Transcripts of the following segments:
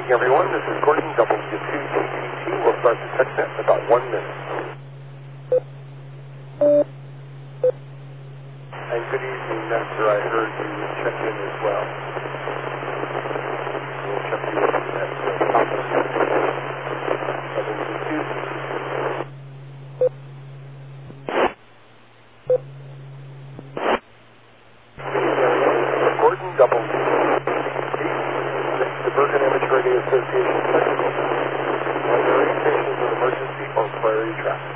morning, everyone. This is Gordon, W2TTT. We'll start the TechNet in about 1 minute. And good evening, Nestor. I heard you check in as well. We'll check you in at the top of the W2. Gordon, W2TTT. The Bergen Amateur Radio Association Technical Center. Are there any cases of emergency or priority traffic?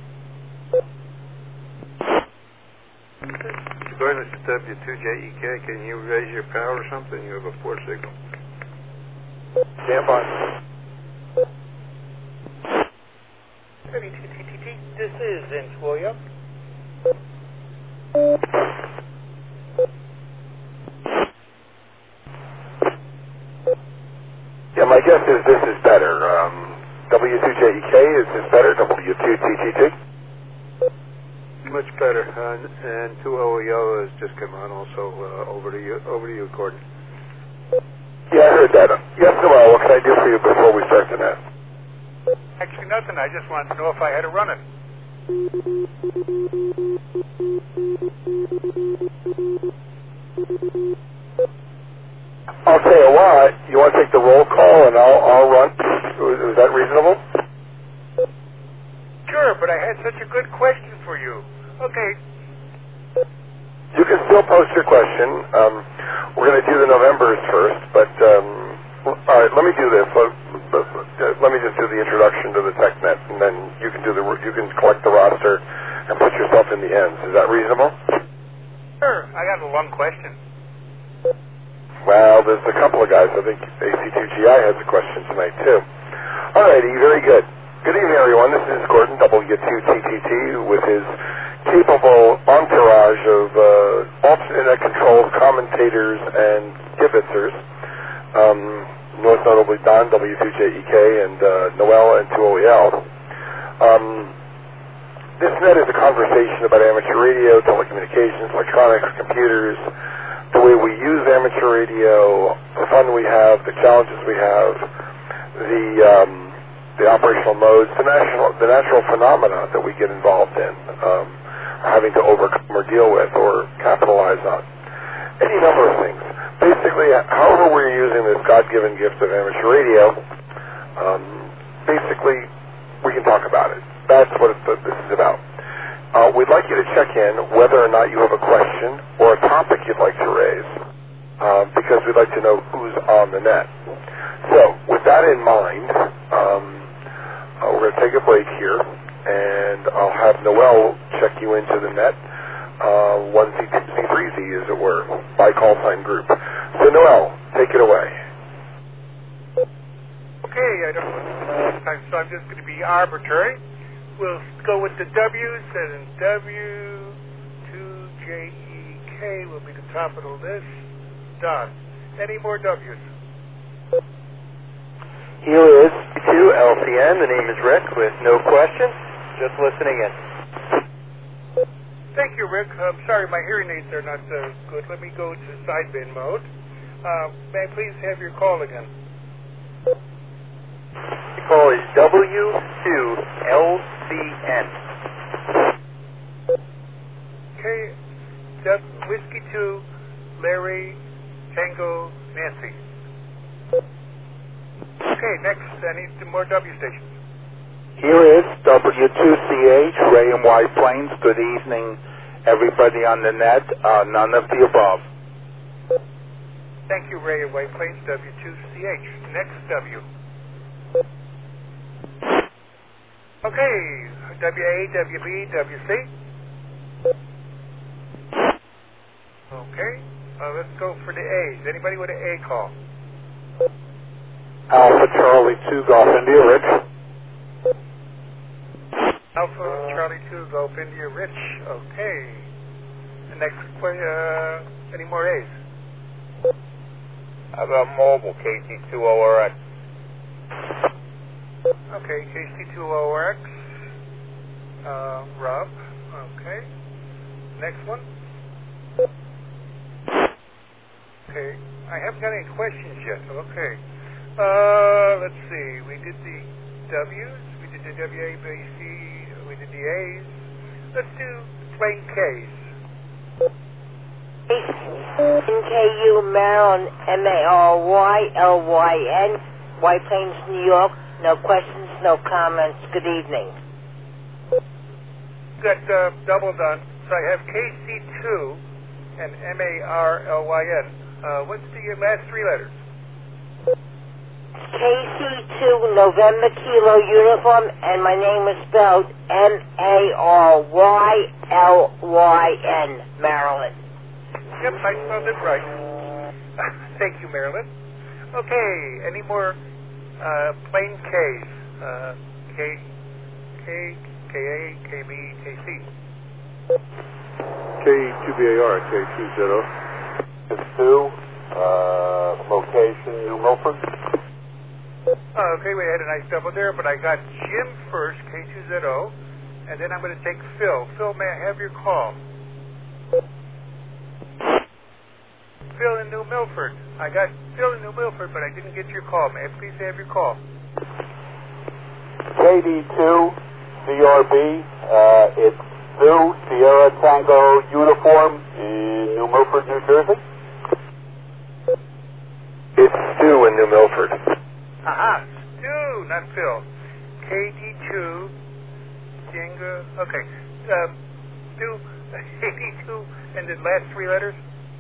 Gordon, it's W2JEK. Can you raise your power or something? You have a poor signal. Stand by. W2TTT, this is Intuoya. Yeah, my guess is this is better. W2JEK, is this better? W2TTT? Much better. And 2OEO has just come on also. Over to you, Gordon. Yeah, I heard that. Yes, Noel, what can I do for you before we start the net? Actually, nothing. I just wanted to know if I had to run it. I'll tell you what, you want to take the roll call and I'll run? Is that reasonable? Sure, but I had such a good question for you. Okay. You can still post your question. We're going to do the Novembers first, but all right, let me do this. Let me just do the introduction to the TechNet, and then you can collect the roster and put yourself in the ends. Is that reasonable? Sure. I got a long question. Well, there's a couple of guys. I think AC2GI has a question tonight, too. All righty, very good. Good evening, everyone. This is Gordon, W2TTT, with his capable entourage of alternate controls, commentators, and kibitzers. Most notably Don, W2JEK, and Noel, and 2OEL. This net is a conversation about amateur radio, telecommunications, electronics, computers, the way we use amateur radio, the fun we have, the challenges we have, the operational modes, the natural phenomena that we get involved in, having to overcome or deal with or capitalize on. Any number of things. Basically, however we're using this God-given gift of amateur radio, basically, we can talk about it. That's what this is about. We'd like you to check in whether or not you have a question or a topic you'd like to raise, because we'd like to know who's on the net. So, with that in mind, we're going to take a break here, and I'll have Noel check you into the net, 1Z2Z3Z, as it were, by call sign group. So, Noel, take it away. Okay, I don't know this time, so I'm just going to be arbitrary. We'll go with the W's, and W2JEK will be the top of the list. Done. Any more W's? Here is 2LCN. The name is Rick with no questions. Just listening in. Thank you, Rick. I'm sorry, my hearing aids are not good. Let me go to sideband mode. May I please have your call again? The call is W2LCN. Okay. Whiskey 2, Larry, Tango, Nancy. Okay, next, I need some more W stations. Here is W2CH, Ray and White Plains. Good evening, everybody on the net. None of the above. Thank you, Ray and White Plains, W2CH. Next W. Okay, WA, WB, WC. Okay, let's go for the A's. Anybody with an A call? Alpha Charlie 2 Golf India, Rich. Alpha Charlie 2 Golf India, Rich. Okay. The next question, any more A's? How about mobile, KC2ORX? Okay, KC2ORX. Rob. Okay. Next one. Okay. I haven't got any questions yet. Okay. Let's see. We did the W's, we did the WABC, we did the A's. Let's do plain K's. NKU, Maryland, MARYLYN, White Plains, New York. No questions, no comments. Good evening. Got double done. So I have KC2 and MARLYN. What's the last three letters? KC2, November Kilo Uniform, and my name is spelled MARYLYN, Maryland. Yep, I spelled it right. Thank you, Marilyn. Okay, any more plain K's? K, KA, KB, KC. K2BAR, K20. It's Stu, location New Milford. Okay, we had a nice double there, but I got Jim first, K2ZO, and then I'm going to take Phil. Phil, may I have your call? Phil in New Milford. I got Phil in New Milford, but I didn't get your call. May I please have your call? KD2, CRB, it's Stu, Sierra Tango Uniform in New Milford, New Jersey. It's Stu in New Milford. Aha, Stu, not Phil. KD2, Jenga, okay. Stu, KD2, and the last three letters?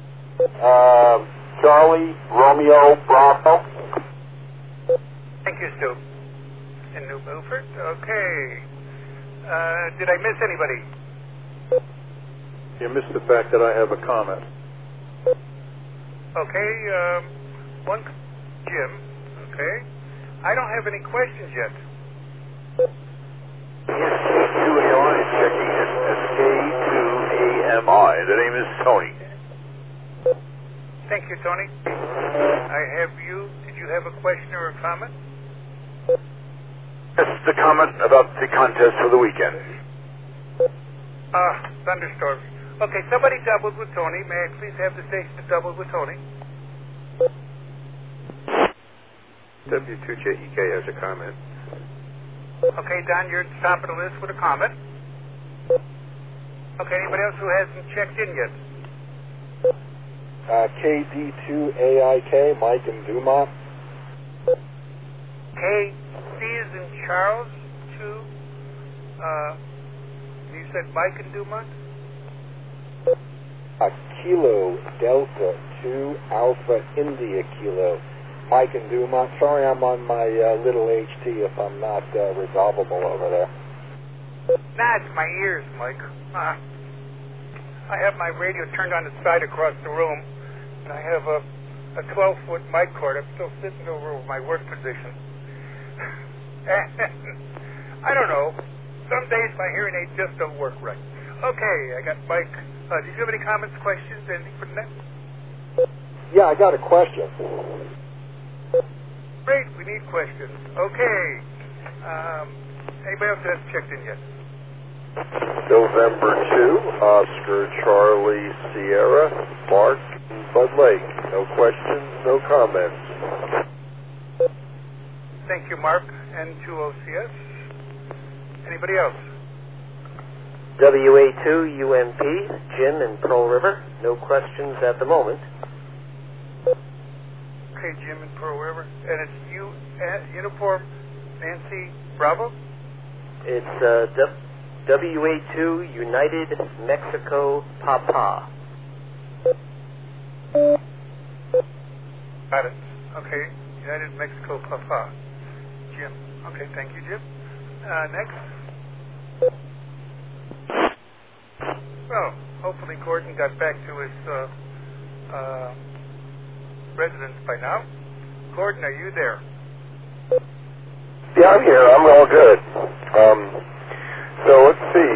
Charlie, Romeo, Bravo. Thank you, Stu. In New Milford? Okay. Did I miss anybody? You missed the fact that I have a comment. Okay, one Jim. Okay. I don't have any questions yet. K2AMI is checking in. That's K2AMI. The name is Tony. Thank you, Tony. I have you. Did you have a question or a comment? That's the comment about the contest for the weekend. Thunderstorms. Okay, somebody doubled with Tony. May I please have the station to double with Tony? W2JEK has a comment. Okay, Don, you're at the top of the list with a comment. Okay, anybody else who hasn't checked in yet? KD2AIK, Mike and Dumont. KC is in Charles, 2. You said Mike and Dumont? Kilo Delta 2 Alpha India Kilo. Mike and Dumont. Sorry I'm on my little HT if I'm not resolvable over there. Nah, it's my ears, Mike. I have my radio turned on its side across the room, and I have a 12-foot mic cord. I'm still sitting over my work position. I don't know. Some days my hearing aids just don't work right. Okay, I got Mike. Did you have any comments, questions, anything from that? Yeah, I got a question. Great, we need questions. Okay. Anybody else hasn't checked in yet? November 2, Oscar, Charlie, Sierra, Mark, Bud Lake. No questions, no comments. Thank you, Mark, N2OCS. Anybody else? WA2 UMP, Jim in Pearl River. No questions at the moment. Okay, Jim in Pearl River. And it's Uniform Nancy Bravo? It's WA2 United Mexico Papa. Got it. Okay, United Mexico Papa. Jim. Okay, thank you, Jim. Next. Well, hopefully Gordon got back to his residence by now. Gordon, are you there? Yeah, I'm here. I'm all good. So let's see.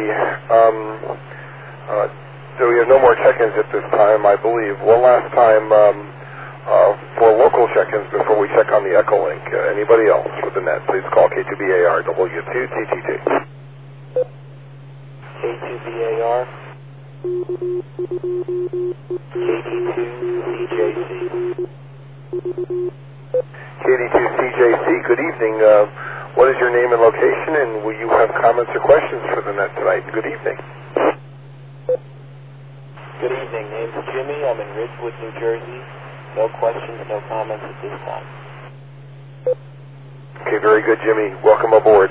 So we have no more check-ins at this time, I believe. One last time for local check-ins before we check on the Echolink. Anybody else with the net, please call K2BAR W2TTT. K2BAR. KD2CJC. KD2 evening. What is your name and location, and will you have comments or questions for the net tonight? Good evening. Good evening. Name's Jimmy. I'm in Ridgewood, New Jersey. No questions, no comments at this time. Okay, very good, Jimmy. Welcome aboard.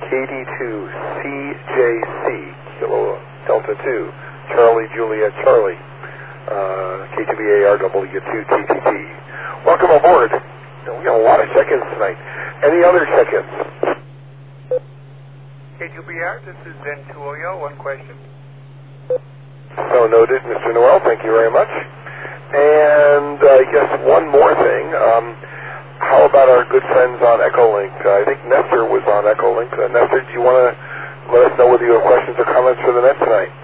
KD2CJC, Kilo Delta 2, Charlie Juliet Charlie, K2BARW2TTT. Welcome aboard. We got a lot of check-ins tonight. Any other check-ins? K2BR, this is Zen2OYO. One question. So noted, Mr. Noel. Thank you very much. And I guess one more thing. How about our good friends on Echolink? I think Nestor was on Echolink. Nestor, do you want to let us know whether you have questions or comments for the net tonight?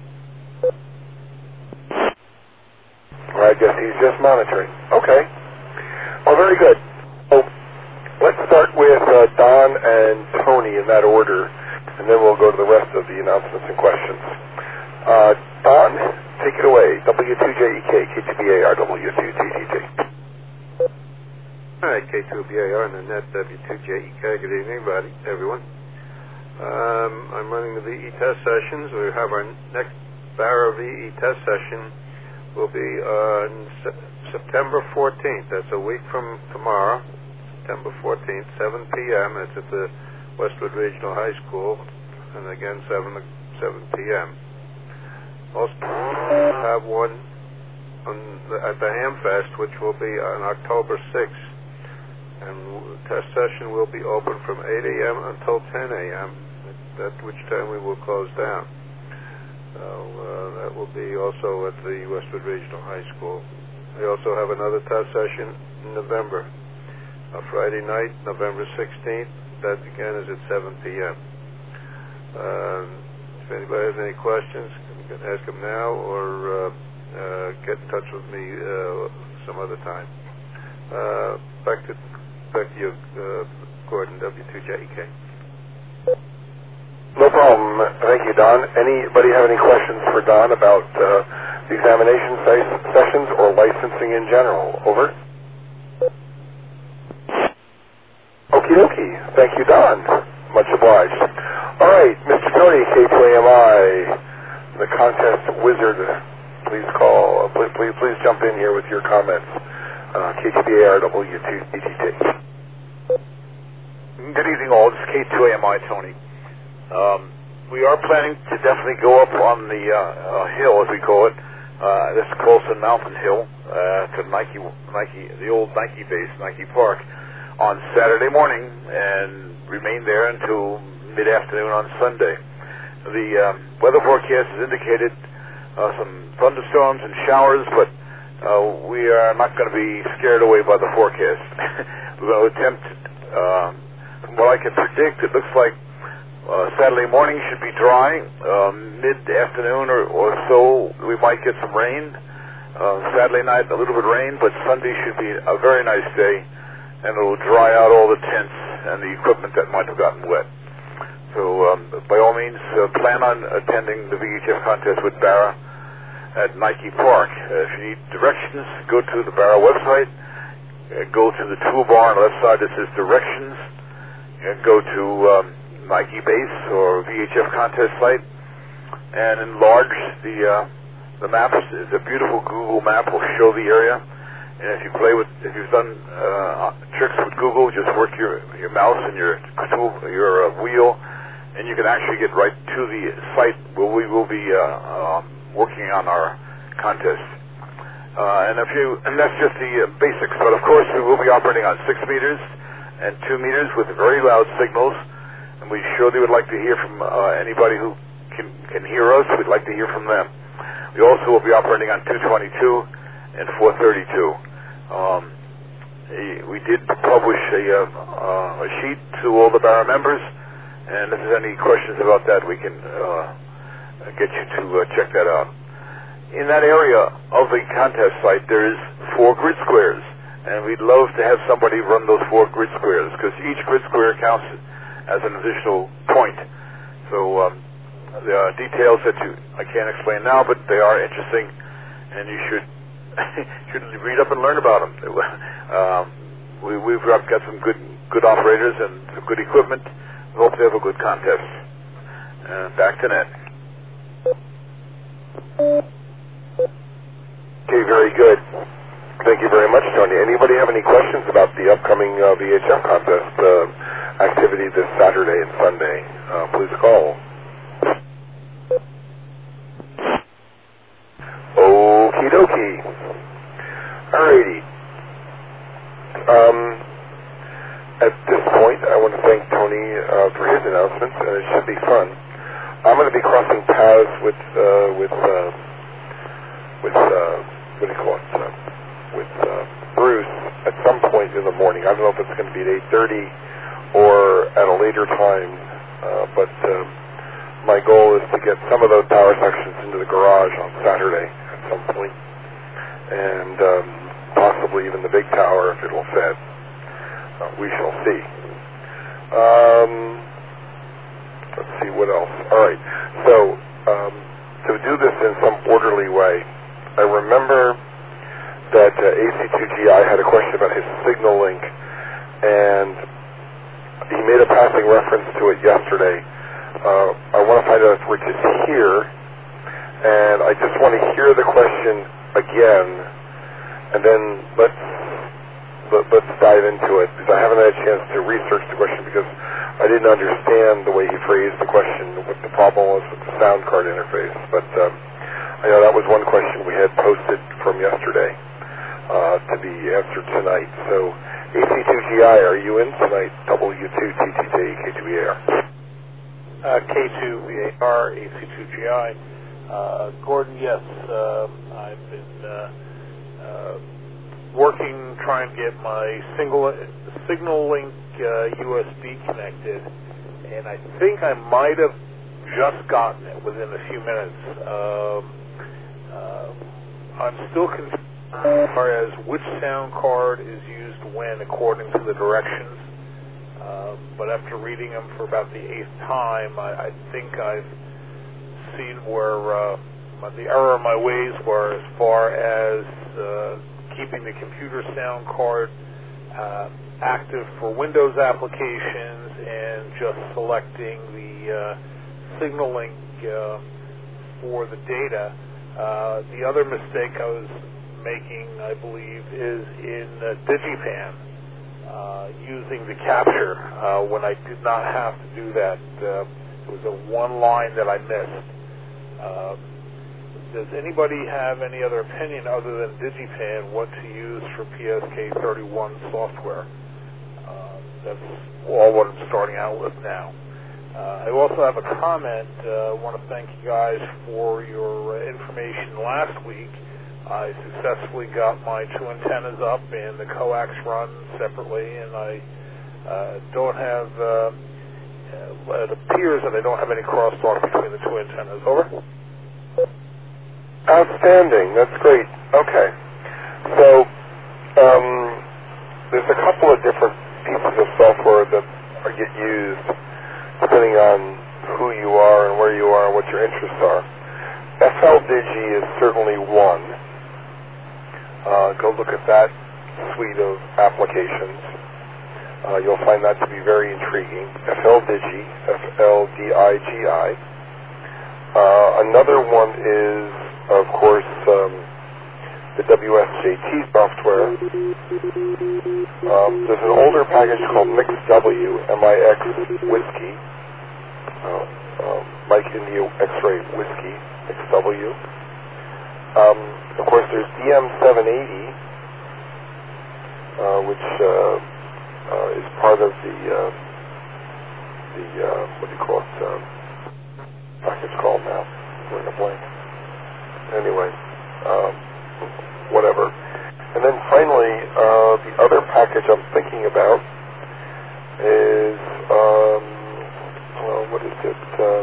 I guess he's just monitoring. Okay. Well, very good. So let's start with Don and Tony in that order, and then we'll go to the rest of the announcements and questions. Don, take it away. W2JEK, K2BAR, W2TTT. Hi, K2BAR and the net W2JEK. Good evening, everyone. I'm running the VE test sessions. We have our next Barra VE test session will be on September 14th. That's a week from tomorrow, September 14th, 7 p.m. It's at the Westwood Regional High School, and again 7 p.m. Also have one at the Hamfest, which will be on October 6th. And the test session will be open from 8 a.m. until 10 a.m., at which time we will close down. That will be also at the Westwood Regional High School. We also have another test session in November, Friday night, November 16th. That again is at 7 p.m. If anybody has any questions, you can ask them now or get in touch with me some other time. Back to you, Gordon, W2JEK. No problem. Thank you, Don. Anybody have any questions for Don about the examination sessions or licensing in general? Over. Okie dokie. Thank you, Don. Much obliged. All right, Mr. Tony, K2AMI, the contest wizard. Please call. Please jump in here with your comments. K2BARW2TTT. Good evening, all. This is K2AMI, Tony. We are planning to definitely go up on the hill, as we call it. This is Colson Mountain Hill to Nike, the old Nike base, Nike Park, on Saturday morning, and remain there until mid-afternoon on Sunday. The weather forecast has indicated some thunderstorms and showers, but we are not going to be scared away by the forecast. We're going to attempt, from what I can predict, it looks like Saturday morning should be dry. Mid-afternoon or so, we might get some rain. Saturday night, a little bit of rain, but Sunday should be a very nice day, and it will dry out all the tents and the equipment that might have gotten wet. So, by all means, plan on attending the VHF contest with Barra at Nike Park. If you need directions, go to the Barra website, go to the toolbar on the left side that says directions, and go to Nike Base or VHF contest site, and enlarge the maps. It's a beautiful Google map. Will show the area, and if you've done tricks with Google, just work your mouse and your wheel, and you can actually get right to the site where we will be working on our contest. And that's just the basics. But of course, we will be operating on 6 meters and 2 meters with very loud signals. And we surely would like to hear from anybody who can hear us. We'd like to hear from them. We also will be operating on 222 and 432. We did publish a sheet to all the Barra members, and if there's any questions about that, we can get you to check that out. In that area of the contest site, there is 4 grid squares, and we'd love to have somebody run those 4 grid squares, because each grid square counts as an additional point. So there are details that I can't explain now, but they are interesting, and you should read up and learn about them. We've got some good good operators and some good equipment. We hope to have a good contest. Back to Ned. Okay, very good. Thank you very much, Tony. Anybody have any questions about the upcoming VHF contest activity this Saturday and Sunday? Please call. Okie dokie. Alrighty. At this point, I want to thank Tony for his announcements, and it should be fun. I'm going to be crossing paths with Bruce at some point in the morning. I don't know if it's going to be at 8:30 or at a later time, but my goal is to get some of those power sections into the garage on Saturday at some point, and possibly even the big tower if it'll fit. We shall see. Let's see what else. All right. So to do this in some orderly way, I remember that AC2GI had a question about his signal link, and he made a passing reference to it yesterday. I want to find out if Rich is here, and I just want to hear the question again, and then let's dive into it, because I haven't had a chance to research the question because I didn't understand the way he phrased the question, what the problem was with the sound card interface. But I know that was one question we had posted from yesterday to be answered tonight. So AC2GI, are you in tonight? W2TTT, K2EAR. K2VAR, AC2GI. Gordon, yes, I've been working, trying to get my signal link USB connected, and I think I might have just gotten it within a few minutes. I'm still confused as far as which sound card is used when according to the directions, but after reading them for about the 8th time, I think I've seen where the error of my ways were as far as keeping the computer sound card active for Windows applications and just selecting the signal link for the data. The other mistake I was making, I believe, is in Digipan, using the capture when I did not have to do that. It was a one line that I missed. Does anybody have any other opinion other than Digipan what to use for PSK31 software? That's all what I'm starting out with now. I also have a comment. I want to thank you guys for your information last week. I successfully got my 2 antennas up and the coax run separately, and I don't have, it appears that I don't have any crosstalk between the 2 antennas. Over. Outstanding. That's great. Okay. So there's a couple of different pieces of software that get used depending on who you are and where you are and what your interests are. FLDigi is certainly one. Go look at that suite of applications. You'll find that to be very intriguing. FLDigi, F-L-D-I-G-I. Another one is, of course, the WSJT software. There's an older package called MixW, M-I-X Whiskey, Mike India X-Ray Whiskey, MixW. Of course, there's DM780, which is part of the what do you call it? Package called now. We're in a blank. Anyway, whatever. And then finally, the other package I'm thinking about is, what is it?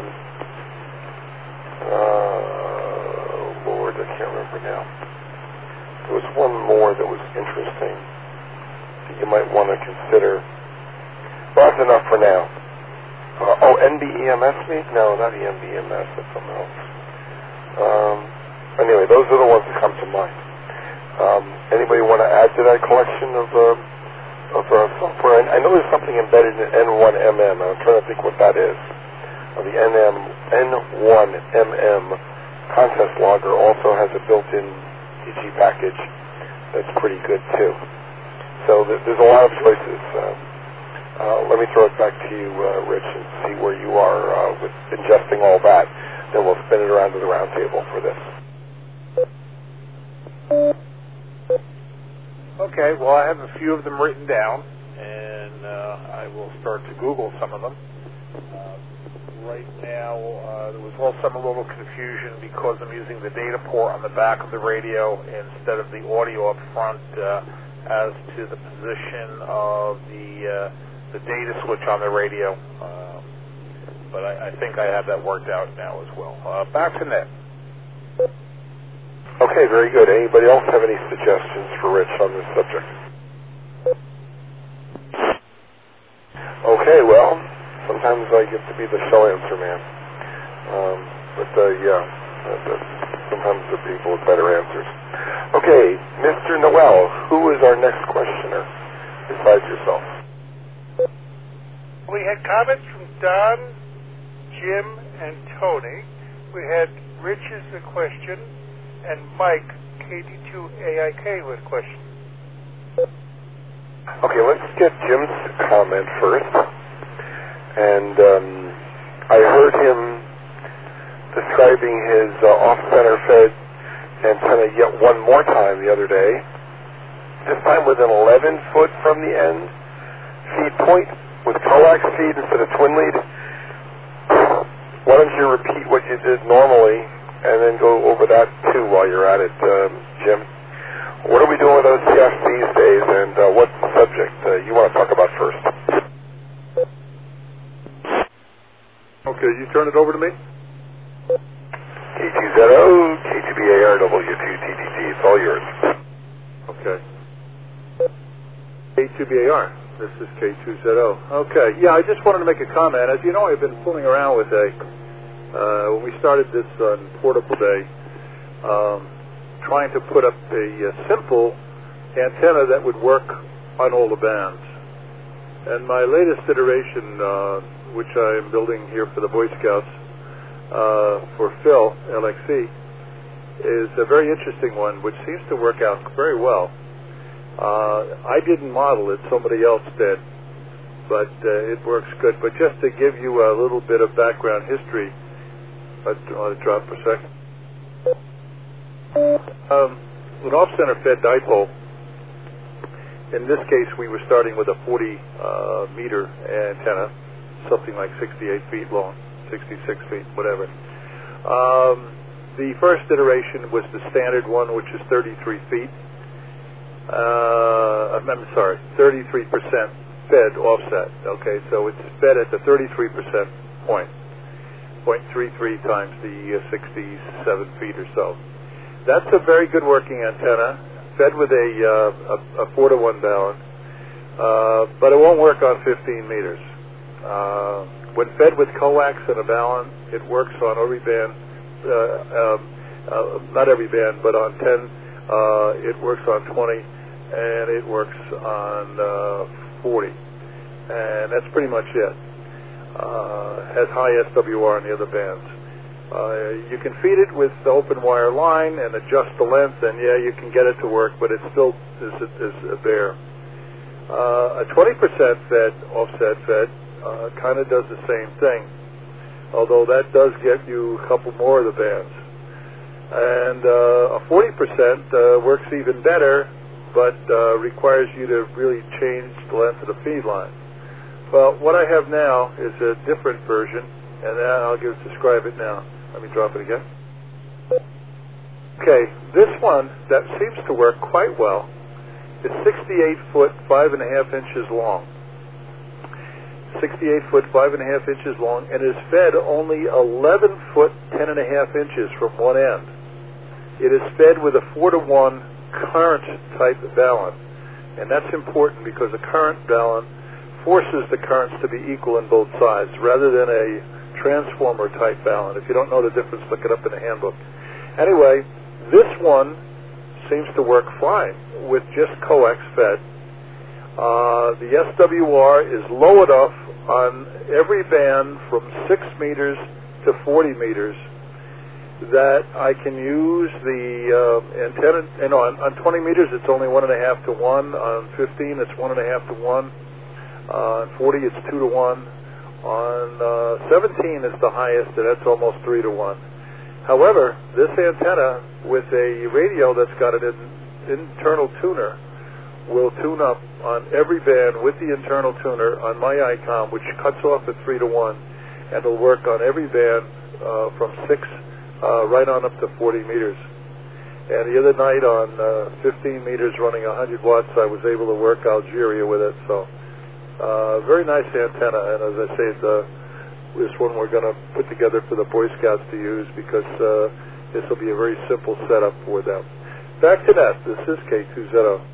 Lord, I can't remember now. There was one more that was interesting that you might want to consider. Well, that's enough for now. NBEMS maybe? No, not NBEMS. That's something else. Anyway, those are the ones that come to mind. Anybody want to add to that collection of software? I know there's something N1MM. I'm trying to think what that is. The N1MM contest logger also has a built-in DG package that's pretty good too. So there's a lot of choices. Let me throw it back to you, Rich, and see where you are with ingesting all that. Then we'll spin it around to the round table for this. Okay, well, I have a few of them written down, and I will start to Google some of them. Right now, there was also a little confusion because I'm using the data port on the back of the radio instead of the audio up front as to the position of the data switch on the radio. But I think I have that worked out now as well. Back to Ned. Okay, very good. Anybody else have any suggestions for Rich on this subject? Okay, well, sometimes I get to be the shell answer man. Sometimes the people with better answers. Okay, Mr. Noel, who is our next questioner besides yourself? We had comments from Don, Jim, and Tony. We had Rich's a question, and Mike, KT2AIK, with a question. Okay, let's get Jim's comment first. And I heard him describing his off-center fed antenna yet one more time the other day. This time with an 11-foot from the end feed point with coax feed instead of twin lead. Why don't you repeat what you did normally and then go over that too while you're at it, Jim? What are we doing with OCF these days, and what's the subject you want to talk about first? Okay, you turn it over to me? K2ZO, K2BAR, W2TTT, it's all yours. Okay. K2BAR, this is K2ZO. Okay, yeah, I just wanted to make a comment. As you know, I've been fooling around with when we started this on Portable Day, trying to put up a simple antenna that would work on all the bands. And my latest iteration, which I am building here for the Boy Scouts, for Phil, LXC, is a very interesting one, which seems to work out very well. I didn't model it, somebody else did, but it works good. But just to give you a little bit of background history, I'll drop for a second. An off-center fed dipole, in this case we were starting with a 40-meter antenna, something like 68 feet long, 66 feet, whatever. The first iteration was the standard one, which is 33 feet. I'm sorry, 33% fed offset. Okay, so it's fed at the 33% point, 0.33 times the 67 feet or so. That's a very good working antenna, fed with a 4-to-1 balun, but it won't work on 15 meters. When fed with coax and a balun, it works on every band, not every band, but on 10, it works on 20, and it works on 40. And that's pretty much it. Has high SWR on the other bands. You can feed it with the open wire line and adjust the length, and yeah, you can get it to work, but it still is bare. A 20% fed, offset fed, kind of does the same thing, although that does get you a couple more of the bands. And a 40% works even better, but requires you to really change the length of the feed line. Well, what I have now is a different version, and I'll describe it now. Let me drop it again. Okay, this one that seems to work quite well is 68 foot 5.5 inches long. 68 foot 5.5 inches long, and is fed only 11 foot 10.5 inches from one end. It is fed with a 4-to-1 current type balun, and that's important because a current balun forces the currents to be equal on both sides rather than a transformer type balun. If you don't know the difference, look it up in the handbook. Anyway, this one seems to work fine with just coax fed. The SWR is low enough on every band from 6 meters to 40 meters that I can use the antenna. On 20 meters, it's only 1.5 to 1. On 15, it's 1.5 to 1. On 40, it's 2 to 1. On 17 is the highest, and that's almost 3 to 1. However, this antenna with a radio that's got an internal tuner will tune up on every band with the internal tuner on my ICOM, which cuts off at 3 to 1, and it'll work on every band from 6 right on up to 40 meters. And the other night on 15 meters running 100 watts, I was able to work Algeria with it. So very nice antenna. And as I say, this one we're going to put together for the Boy Scouts to use because this will be a very simple setup for them. Back to that. This is K2ZO.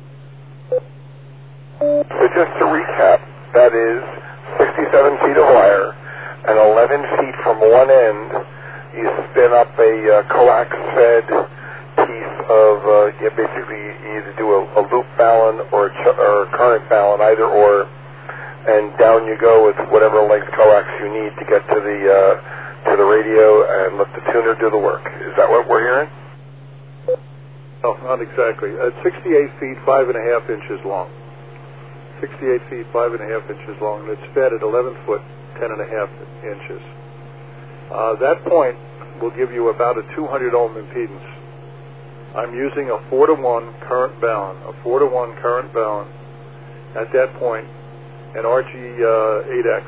So just to recap, that is 67 feet of wire, and 11 feet from one end, you spin up a coax-fed piece of, basically you either do a loop balun or a current balun, either or, and down you go with whatever length coax you need to get to the radio and let the tuner do the work. Is that what we're hearing? No, not exactly. It's 68 feet, 5.5 inches long. 68 feet, 5.5 inches long, and it's fed at 11 foot, 10.5 inches. That point will give you about a 200 ohm impedance. I'm using a 4 to 1 current balun, at that point, an RG8X.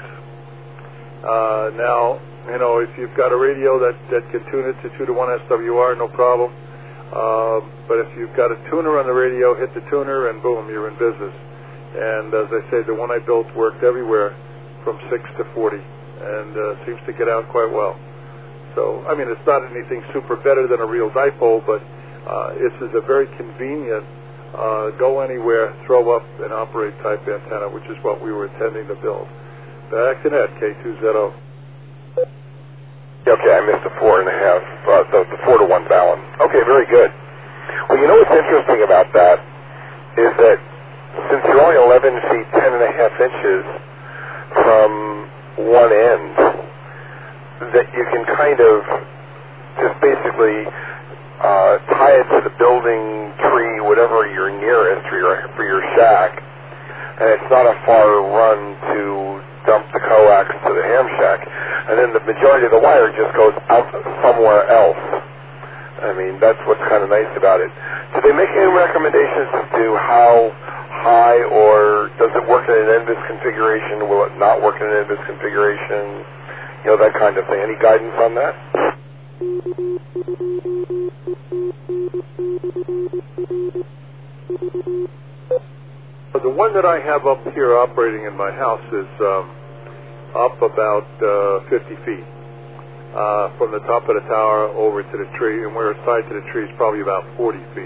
Now, if you've got a radio that can tune it to 2 to 1 SWR, no problem. But if you've got a tuner on the radio, hit the tuner and boom, you're in business. And as I say, the one I built worked everywhere from 6 to 40 and seems to get out quite well. So, I mean, it's not anything super better than a real dipole, but this is a very convenient go anywhere, throw up, and operate type antenna, which is what we were intending to build. Back to net, K2ZO. Okay, I missed the 4.5, the 4 to 1 balun. Okay, very good. Well, you know what's interesting about that is that since you're only 11 feet, 10.5 inches from one end, that you can kind of just basically tie it to the building, tree, whatever you're nearest for your shack, and it's not a far run to dump the coax to the ham shack, and then the majority of the wire just goes out somewhere else. I mean, that's what's kind of nice about it. Did they make any recommendations as to how high, or does it work in an NBIS configuration? Will it not work in an NBIS configuration? That kind of thing. Any guidance on that? The one that I have up here operating in my house is up about 50 feet from the top of the tower over to the tree, and where it's tied to the tree is probably about 40 feet.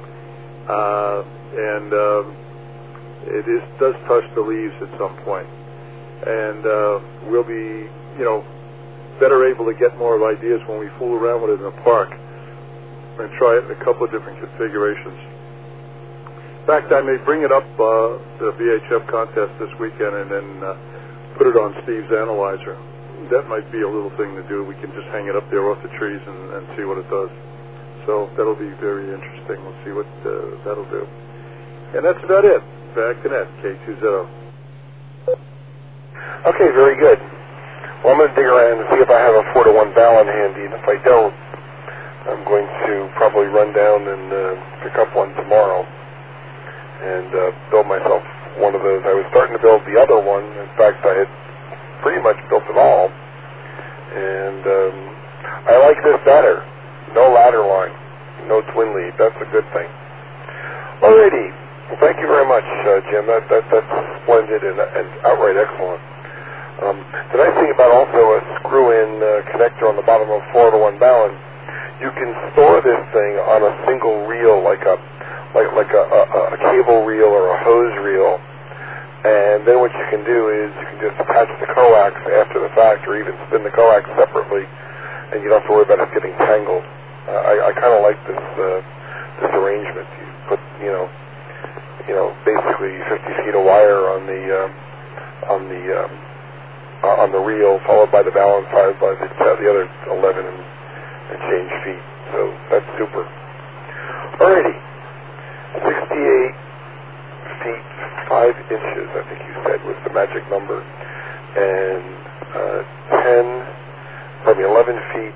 It does touch the leaves at some point, and we'll be, better able to get more ideas when we fool around with it in the park and try it in a couple of different configurations. In fact, I may bring it up the VHF contest this weekend and then put it on Steve's analyzer. That might be a little thing to do. We can just hang it up there off the trees and see what it does. So that'll be very interesting. We'll see what that'll do. And that's about it. Back to net, K2ZO. Okay, very good. Well, I'm going to dig around and see if I have a 4 to 1 balun handy, and if I don't, I'm going to probably run down and pick up one tomorrow and build myself one of those. I was starting to build the other one. In fact, I had pretty much built it all, and I like this better. No ladder line, no twin lead. That's a good thing. Alrighty. Well, thank you very much, Jim. That's splendid and outright excellent. The nice thing about also a screw-in connector on the bottom of a 4 to 1 balun, you can store this thing on a single reel, like a cable reel or a hose reel, and then what you can do is you can just attach the coax after the fact, or even spin the coax separately, and you don't have to worry about it getting tangled. I kind of like this arrangement. You put, basically 50 feet of wire on the reel, followed by the balance, followed by the other 11 and change feet. So that's super. Alrighty, 68 feet 5 inches, I think you said was the magic number, and 11 feet.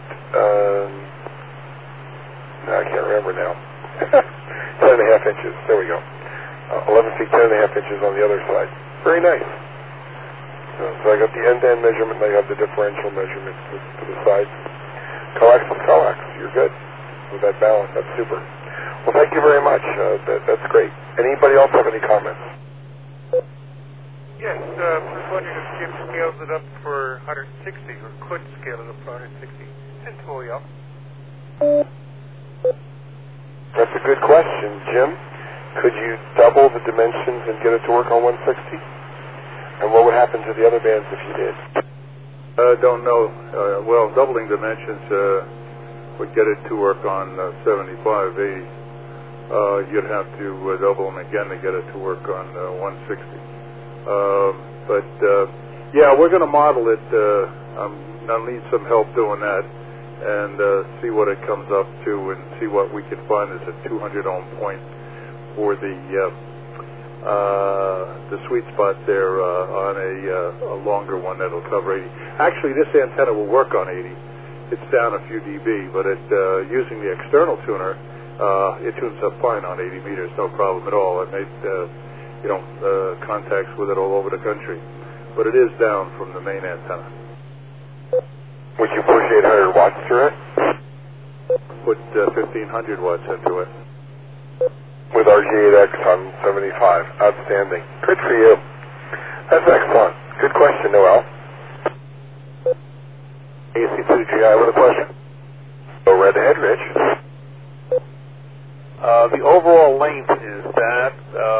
I can't remember now. 10.5 inches. There we go. 11 feet, 10.5 inches on the other side. Very nice. So I got the end-to-end measurement, and I have the differential measurements to the sides. Coax with coax. You're good with that balance. That's super. Well, thank you very much. That's great. Anybody else have any comments? Yes, just wondering if Jim scales it up for 160, or could scale it up for 160. And Toyo. That's a good question, Jim. Could you double the dimensions and get it to work on 160? And what would happen to the other bands if you did? Don't know. Well, doubling dimensions would get it to work on 75, 80. You'd have to double them again to get it to work on 160. Yeah, we're going to model it. I'll need some help doing that and see what it comes up to and see what we can find as a 200 ohm point for the sweet spot there on a longer one that'll cover 80. Actually, this antenna will work on 80. It's down a few dB, but using the external tuner, it tunes up fine on 80 meters, no problem at all. I made contacts with it all over the country, but it is down from the main antenna. Would you push 800 watts through it? Put 1,500 watts into it. With RG8X on 75. Outstanding. Good for you. That's excellent. Good question, Noel. AC2GI with a question. Go right ahead, Rich. The overall length, is that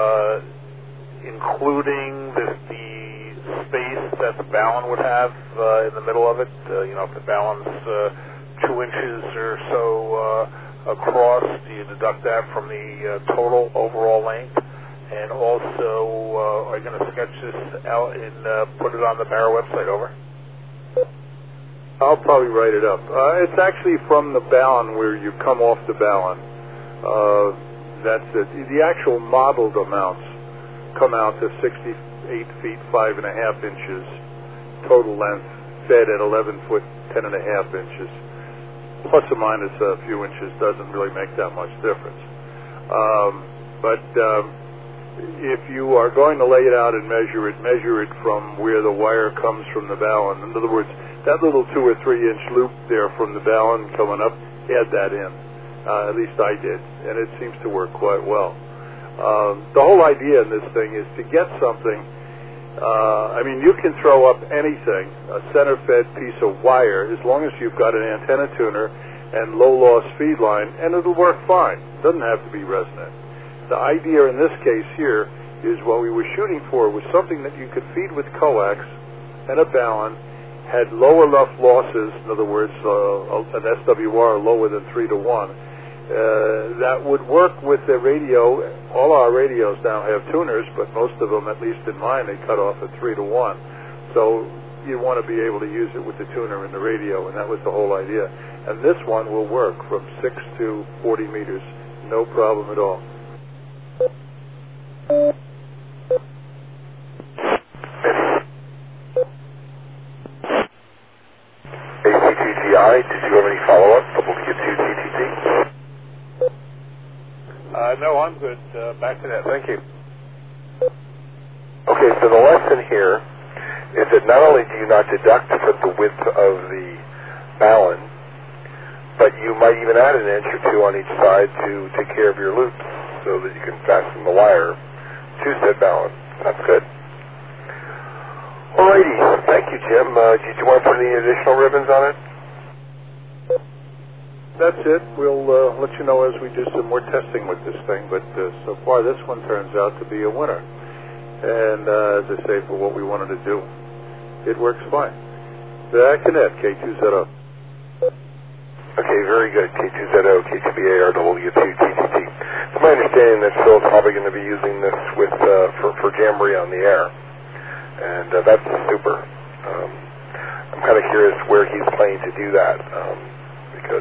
including the space that the balun would have in the middle of it? If the balun's 2 inches or so across, do you deduct that from the total overall length? And also, are you going to sketch this out and put it on the Barra website? Over. I'll probably write it up. It's actually from the balun where you come off the balun. That's it. The actual modeled amounts come out to 68 feet 5.5 inches total length, fed at 11 foot 10.5 inches. Plus or minus a few inches doesn't really make that much difference. If you are going to lay it out and measure it from where the wire comes from the balun. In other words, that little 2 or 3 inch loop there from the balun coming up, add that in. At least I did, and it seems to work quite well. The whole idea in this thing is to get something. You can throw up anything, a center-fed piece of wire, as long as you've got an antenna tuner and low-loss feed line, and it'll work fine. It doesn't have to be resonant. The idea in this case here is what we were shooting for was something that you could feed with coax and a balun, had lower enough losses, in other words, an SWR lower than 3 to 1, that would work with the radio. All our radios now have tuners, but most of them, at least in mine, they cut off at 3 to 1. So you want to be able to use it with the tuner in the radio, and that was the whole idea. And this one will work from 6 to 40 meters, no problem at all. AC2GI, did you have any follow-up? WQ2TTT? No, I'm good. Back to that. Thank you. Okay, so the lesson here is that not only do you not deduct for the width of the balun, but you might even add an inch or two on each side to take care of your loops so that you can fasten the wire to said balun. That's good. Alrighty, thank you, Jim. Did you want to put any additional ribbons on it? That's it. We'll let you know as we do some more testing with this thing, but so far this one turns out to be a winner. And as I say, for what we wanted to do, it works fine. Back in it, K2ZO. Okay, very good. K2ZO, K2BAR, WQ2TTT. it's my understanding that Phil's probably going to be using this with for Jamboree on the Air, and that's super. I'm kind of curious where he's planning to do that, because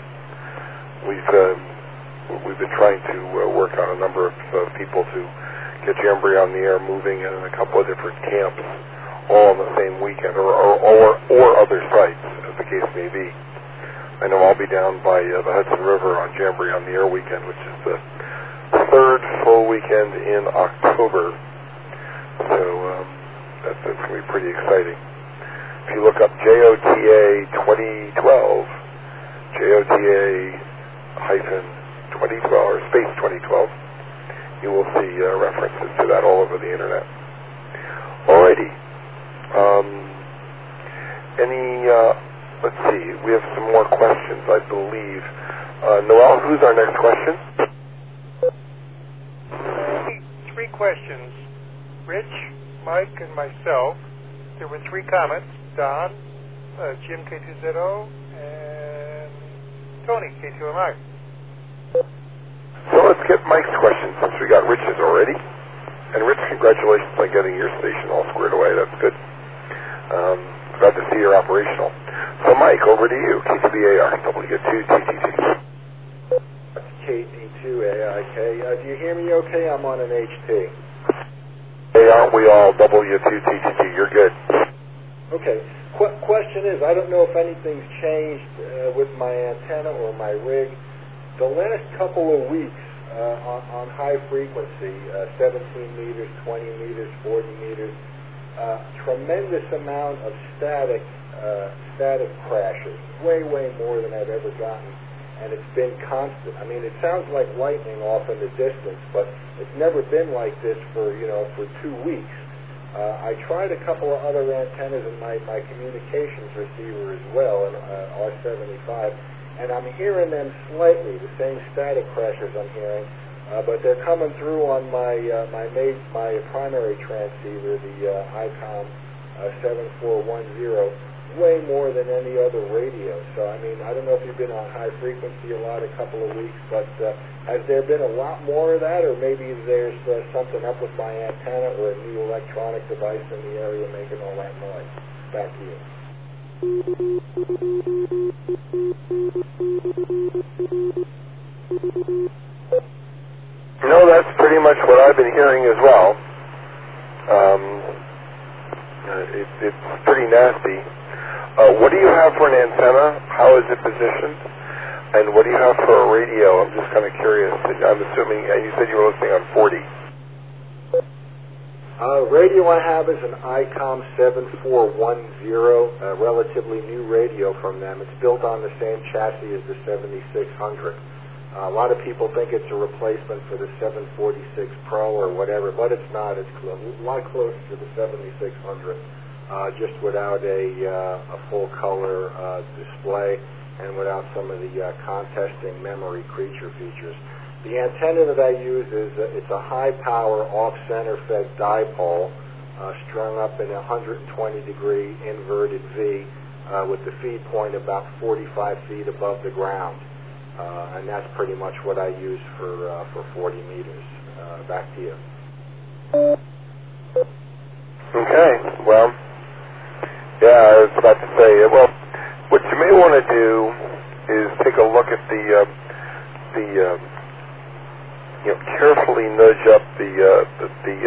we've been trying to work on a number of people to get Jamboree on the Air moving in a couple of different camps, all on the same weekend, or other sites, as the case may be. I know I'll be down by the Hudson River on Jamboree on the Air weekend, which is the third full weekend in October. So that's going to be pretty exciting. If you look up JOTA 2012, JOTA-2012, or Space 2012, you will see references to that all over the internet. Alrighty. Let's see, we have some more questions, I believe. Noel, who's our next question? Three questions. Rich, Mike, and myself. There were three comments. Don, Jim K2ZO, and Tony K2MI. So let's get Mike's question since we got Rich's already. And Rich, congratulations on getting your station all squared away. That's good. Glad to see you're operational. So Mike, over to you. K2BAR, W2TTT. KD2AIK. Do you hear me okay? I'm on an HT. Hey, aren't we all W2TTT? You're good. Okay. Question is, I don't know if anything's changed with my antenna or my rig. The last couple of weeks on high frequency, 17 meters, 20 meters, 40 meters, tremendous amount of static crashes, way more than I've ever gotten, and it's been constant. I mean, it sounds like lightning off in the distance, but it's never been like this for 2 weeks. I tried a couple of other antennas in my communications receiver as well, an R75, and I'm hearing them slightly, the same static crashes I'm hearing, but they're coming through on my primary transceiver, the ICOM 7410, way more than any other radio. So, I mean, I don't know if you've been on high frequency a lot a couple of weeks, but has there been a lot more of that, or maybe there's something up with my antenna or a new electronic device in the area making all that noise? Back to you. No, that's pretty much what I've been hearing as well. It's pretty nasty. What do you have for an antenna? How is it positioned? And what do you have for a radio? I'm just kind of curious. I'm assuming, you said you were listening on 40. Radio I have is an ICOM 7410, a relatively new radio from them. It's built on the same chassis as the 7600. A lot of people think it's a replacement for the 746 Pro or whatever, but it's not. It's a lot closer to the 7600, just without a full-color display and without some of the contesting memory creature features. The antenna that I use is it's a high-power off-center fed dipole strung up in a 120-degree inverted V with the feed point about 45 feet above the ground. And that's pretty much what I use for 40 meters. Back to you. Okay. Well, yeah, I was about to say, well, what you may want to do is take a look at the carefully nudge up the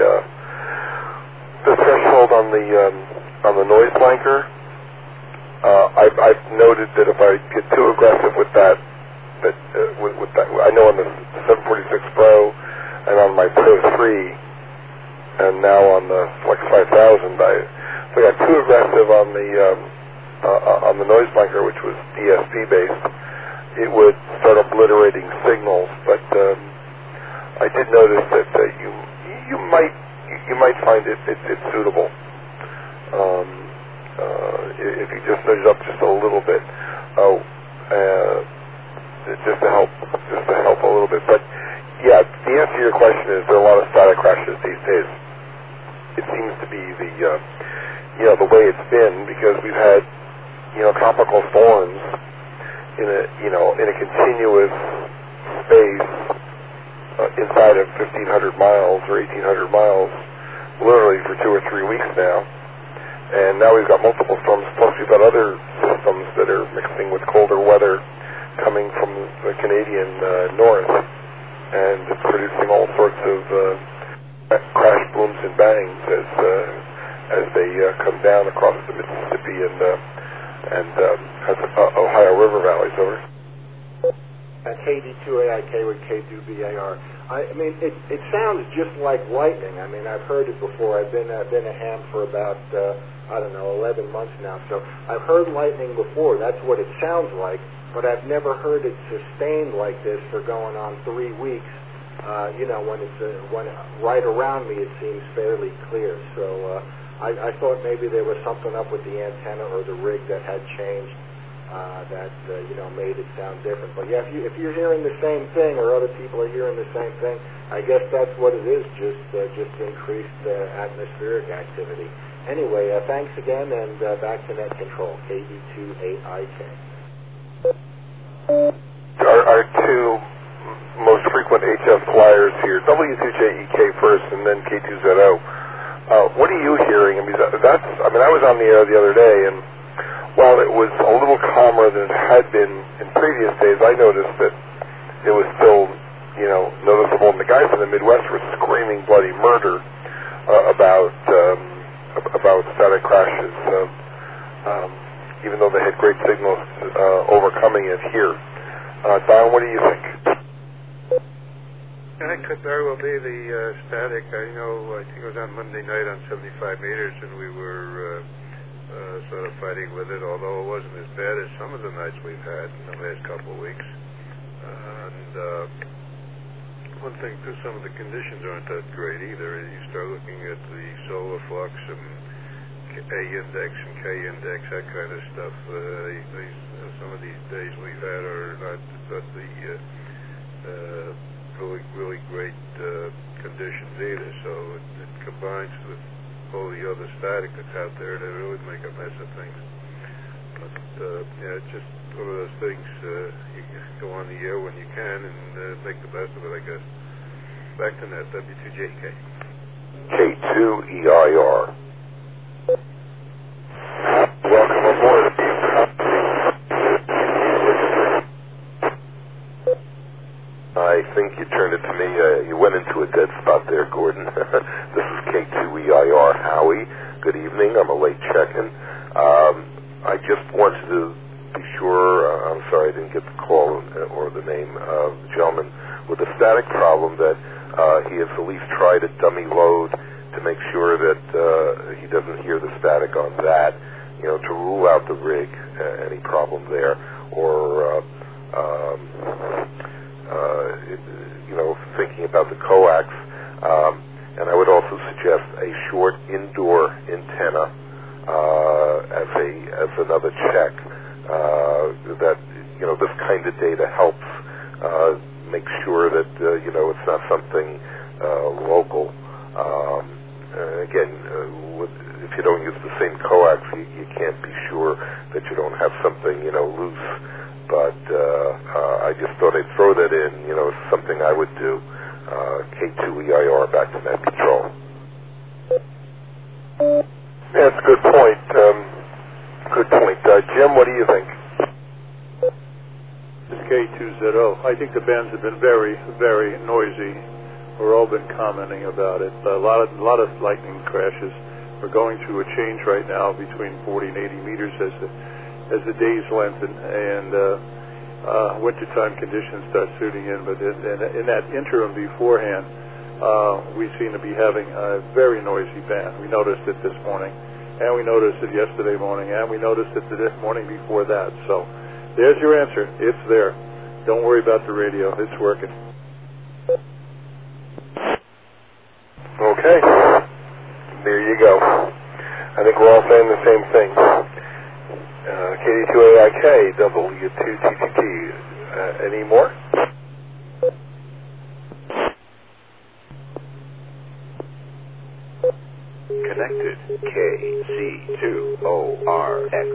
threshold on the noise blanker. I've noted that if I get too aggressive with that, with that, I know on the 746 Pro and on my Pro 3, and now on the Flex 5000, if I got too aggressive on the noise blanker, which was DSP based, it would start obliterating signals. But I did notice that you might find it's suitable if you just nudge it up just a little bit. Just to help a little bit. But yeah, the answer to your question is there are a lot of static crashes these days. It seems to be the way it's been, because we've had tropical storms in a continuous space inside of 1,500 miles or 1,800 miles, literally for 2 or 3 weeks now. And now we've got multiple storms, plus we've got other systems that are mixing with colder weather coming from the Canadian north and producing all sorts of crash, booms, and bangs as they come down across the Mississippi and Ohio River valleys. Over. KD2AIK with K2BAR. I mean, it sounds just like lightning. I mean, I've heard it before. I've been a ham for about 11 months now. So I've heard lightning before. That's what it sounds like. But I've never heard it sustained like this for going on 3 weeks. When right around me it seems fairly clear. So I thought maybe there was something up with the antenna or the rig that had changed that made it sound different. But yeah, if you're hearing the same thing or other people are hearing the same thing, I guess that's what it is. Just increased atmospheric activity. Anyway, thanks again, and back to net control. KD2AIK. Our two most frequent HF flyers here, W2JEK first and then K2ZO. What are you hearing? I mean, I was on the air the other day, and while it was a little calmer than it had been in previous days, I noticed that it was still, noticeable. And the guys in the Midwest were screaming bloody murder about static crashes, even though they had great signals overcoming it here. Don, what do you think? That could very well be the static. I think it was on Monday night on 75 meters, and we were sort of fighting with it, although it wasn't as bad as some of the nights we've had in the last couple of weeks. And one thing, too, some of the conditions aren't that great either. You start looking at the solar flux and A-index and K-index, that kind of stuff. Some of these days we've had are not the really great conditions either, so it combines with all the other static that's out there to really make a mess of things. But it's just one of those things. You just go on the air when you can and make the best of it, I guess. Back to net, W2JK. K2EIR. Welcome aboard. I think you turned it to me. You went into a dead spot there, Gordon. This is K2EIR, Howie. Good evening. I'm a late check-in. I just wanted to be sure, I'm sorry I didn't get the call or the name of the gentleman with the static problem, that he has at least tried a dummy load to make sure that he doesn't hear the static on that, to rule out the rig, any problem there, or thinking about the coax. And I would also suggest a short indoor antenna as another check. That this kind of data helps make sure that it's not something local. Again, if you don't use the same coax, you can't be sure that you don't have something loose. But I just thought I'd throw that in. It's something I would do. K2EIR, back to net control. Yeah, that's a good point. Good point. Jim, what do you think? This is K2ZO. I think the bands have been very, very noisy. We've all been commenting about it. A lot of lightning crashes. We're going through a change right now between 40 and 80 meters as the days lengthen and wintertime conditions start suiting in. But in that interim beforehand, we seem to be having a very noisy band. We noticed it this morning, and we noticed it yesterday morning, and we noticed it the morning before that. So there's your answer. It's there. Don't worry about the radio. It's working. Okay. There you go. I think we're all saying the same thing. KD2AIK, W2TTT. Any more? Connected. KC2ORX.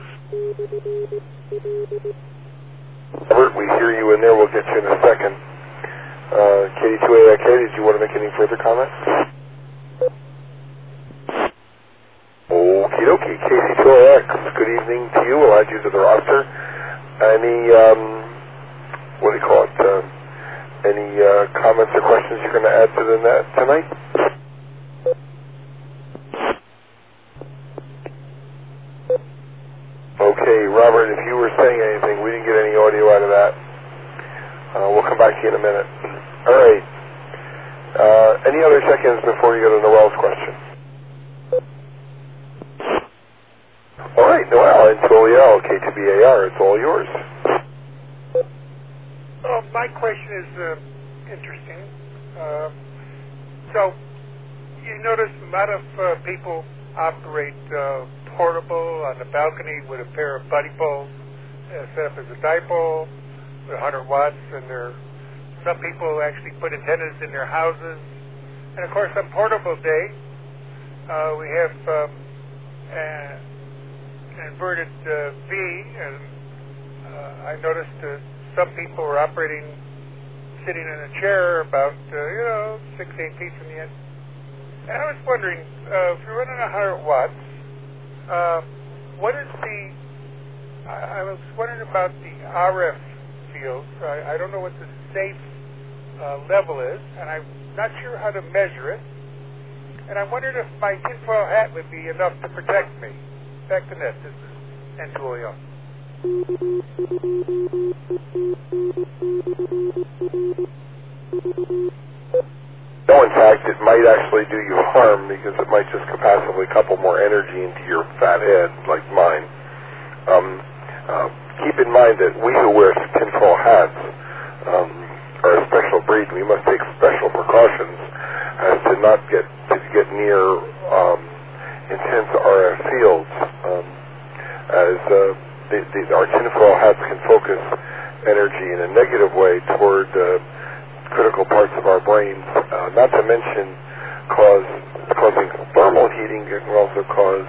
Robert, we hear you in there. We'll get you in a second. KD2AIK, did you want to make any further comments? Okie dokie. KC2AX, good evening to you. We'll add you to the roster. Any, what do you call it? Any comments or questions you're going to add to the net tonight? Okay, Robert, if you were saying anything, we didn't get any audio out of that. We'll come back to you in a minute. All right. Any other check-ins before you go to Noel's question? All right, Noel, and Tuliel, K2BAR, it's all yours. My question is interesting. So, you notice a lot of people operate portable on the balcony with a pair of buddy poles set up as a dipole with 100 watts, and some people actually put antennas in their houses. And of course, on portable day, we have an inverted V, and I noticed some people are operating sitting in a chair about 6-8 feet from the end. And I was wondering, if you're running 100 watts, what is I was wondering about the RF field. I don't know what the safe level is, and I'm not sure how to measure it. And I wondered if my tinfoil hat would be enough to protect me. Back to net. This is Antulio. No, in fact, it might actually do you harm because it might just passively couple more energy into your fat head, like mine. Keep in mind that we who wear tinfoil hats are a special breed. We must take special precautions as to not get near intense RF fields, as our tinfoil hats can focus energy in a negative way toward critical parts of our brains, not to mention causing thermal heating. It can also cause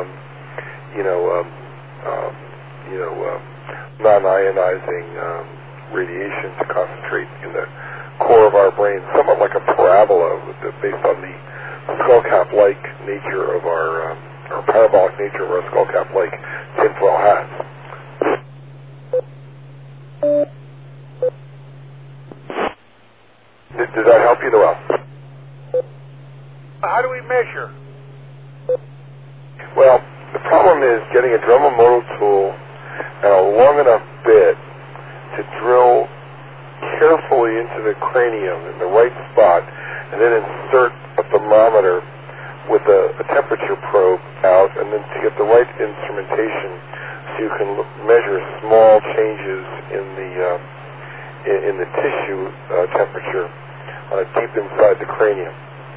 non-ionizing radiation to concentrate in the core of our brain, somewhat like a parabola based on the skullcap-like nature of our parabolic nature of our skullcap-like tinfoil hats. Did that help you, Noel? How do we measure? Well, the problem is getting a Dremel motor tool and a long enough bit to drill carefully into the cranium in the right spot, and then insert a thermometer with a temperature probe out, and then to get the right instrumentation so you can measure small changes in the tissue temperature deep inside the cranium.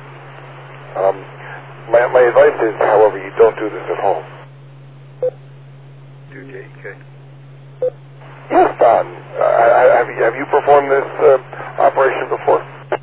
My advice is, however, you don't do this at home. Yes, Don. Have you performed this operation before?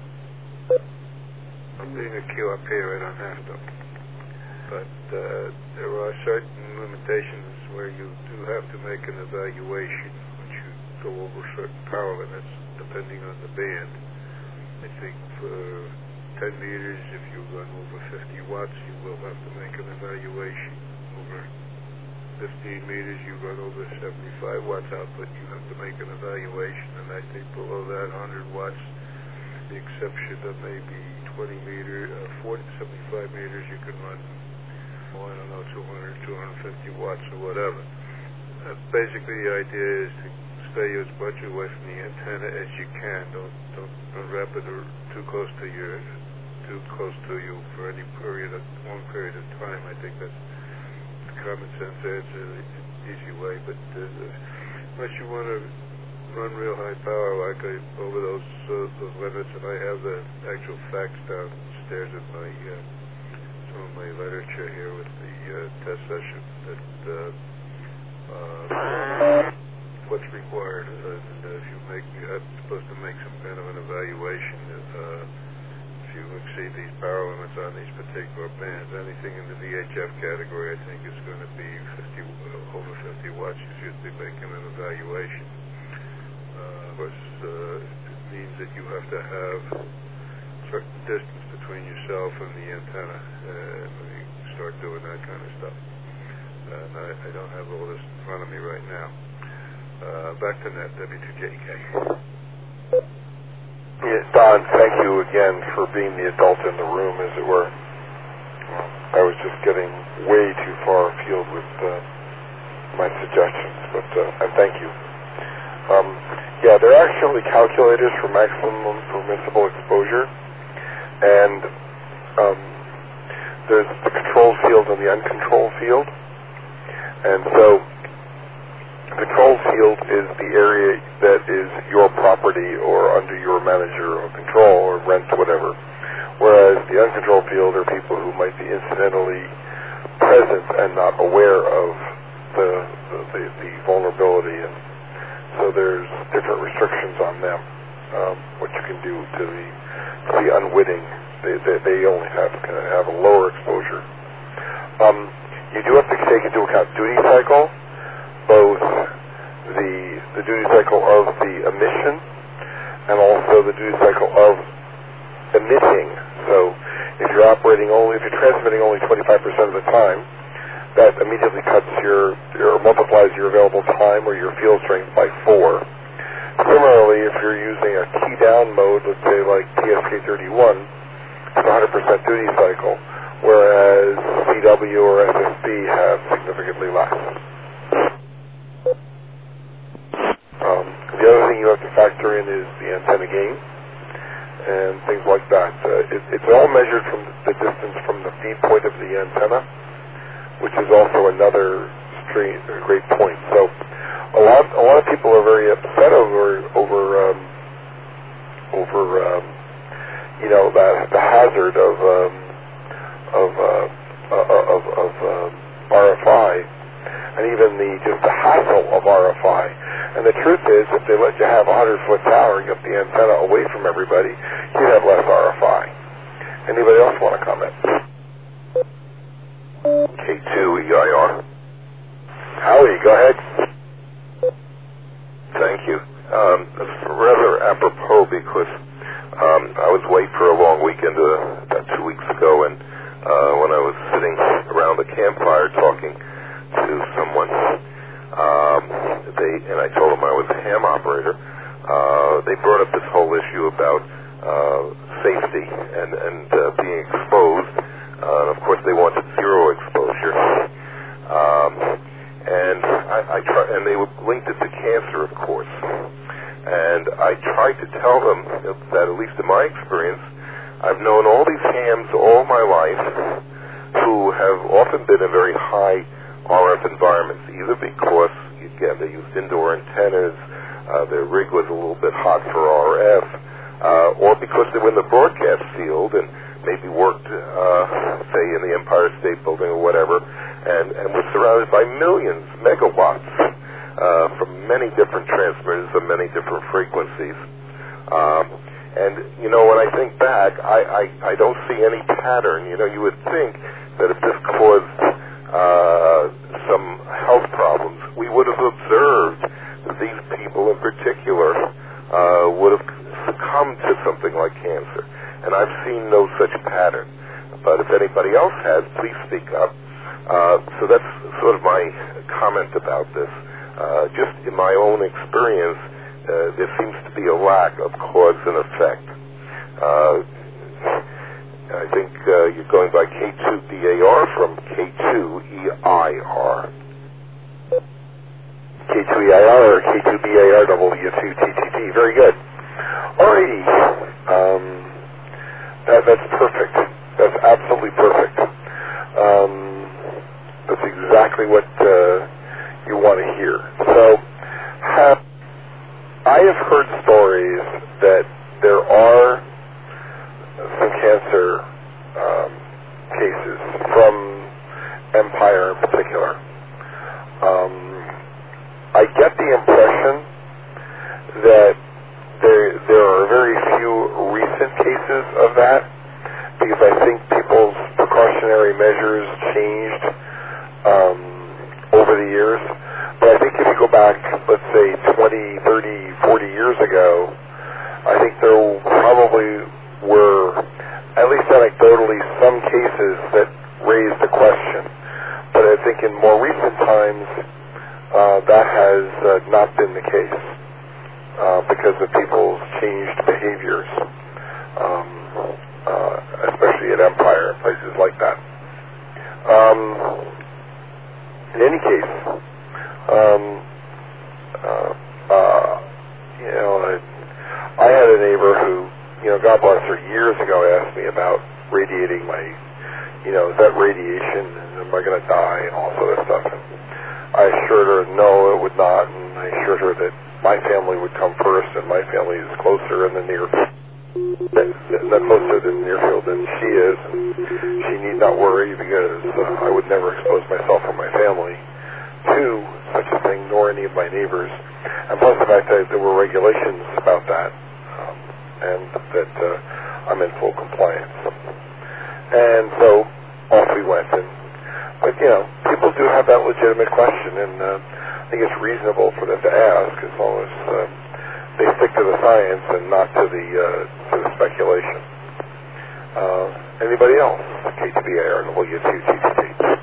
I'm being a Q up here. I don't have to. But there are certain limitations where you do have to make an evaluation once you go over certain power limits, depending on the band. I think for 10 meters, if you run over 50 watts, you will have to make an evaluation. Over 15 meters, you run over 75 watts output, you have to make an evaluation. And I think below that, 100 watts, the exception of maybe 20 meters, 75 meters, you can run, 200, 250 watts or whatever. Basically, the idea is to stay as much away from the antenna as you can. Don't wrap it too close to you for any long period of time. I think that's the common sense answer, the easy way. But unless you want to run real high power, like over those limits, and I have the actual facts downstairs in some of my literature here with the test session that what's required, and if you're supposed to make some kind of an evaluation if you exceed these power limits on these particular bands. Anything in the VHF category, I think, is going to be over 50 watts. You should be making an evaluation. Of course, means that you have to have a certain distance between yourself and the antenna when you start doing that kind of stuff. And I don't have all this in front of me right now. Back to net, W2JK. Yes, Don, thank you again for being the adult in the room, as it were. I was just getting way too far afield with my suggestions, but and thank you. Yeah, there are actually calculators for maximum permissible exposure, and there's the controlled field and the uncontrolled field, and so the controlled field is the area that is your property or under your manager or control or rent, whatever. Whereas the uncontrolled field are people who might be incidentally present and not aware of the vulnerability, and so there's different restrictions on them. What you can do to the unwitting, they only can have a lower exposure. You do have to take into account duty cycle, both the duty cycle of the emission and also the duty cycle of emitting. So if you're transmitting only 25% of the time, that immediately cuts or multiplies your available time or your field strength by 4. Similarly, if you're using a key down mode, let's say like TSK31, it's 100% duty cycle, whereas CW or SSB have significantly less. The other thing you have to factor in is the antenna gain and things like that. It's all measured from the distance from the feed point of the antenna, which is also another great point. So a lot of people are very upset over the hazard of RFI, and even just the hassle of RFI. And the truth is, if they let you have a 100-foot tower and get the antenna away from everybody, you'd have less RFI. Anybody else want to comment? K2EIR. Howie, go ahead. Thank you. It's rather apropos because I was away for a long weekend about 2 weeks ago, and when I was sitting around the campfire talking to someone, and I told them I was a ham operator, they brought up this whole issue about safety and being exposed. And of course, they wanted zero exposure. And and they linked it to cancer, of course. And I tried to tell them that, at least in my experience, I've known all these hams all my life who have often been in very high RF environments, either because, again, they used indoor antennas, their rig was a little bit hot for RF, or because they were in the broadcast field and maybe worked, say, in the Empire State Building or whatever, and were surrounded by millions, megawatts, from many different transmitters of many different frequencies. And, when I think back, I don't see any pattern. You would think that if this caused some health problems, we would have observed that these people in particular would have succumbed to something like cancer. And I've seen no such pattern. But if anybody else has, please speak up. So that's sort of my comment about this. Just in my own experience, there seems to be a lack of cause and effect. I think you're going by K2BAR from K2EIR. K2EIR or K2BAR W2TTT. Very good. Alrighty. That's perfect. That's absolutely perfect. That's exactly what you want to hear. So, I have heard stories that there are some cancer cases from Empire in particular. I get the impression that there are very few recent cases of that, because I think people's precautionary measures changed over the years. But I think if you go back, let's say 20, 30, 40 years ago, I think cases that raised the question. But I think in more recent times, that has not been the case because of people's changed behaviors, especially at Empire and places like that. In any case, I had a neighbor who, God bless her, years ago asked me about radiating my, is that radiation, and am I going to die, and all sort of stuff. And I assured her, no, it would not, and I assured her that my family would come first, and my family is closer in the near closer to the near field than she is, and she need not worry because I would never expose myself or my family to such a thing, nor any of my neighbors. And plus the fact that there were regulations about that, and that I'm in full compliance. And so off we went. But people do have that legitimate question, and I think it's reasonable for them to ask as long as they stick to the science and not to the speculation. Anybody else? K2BAR and W2TTT.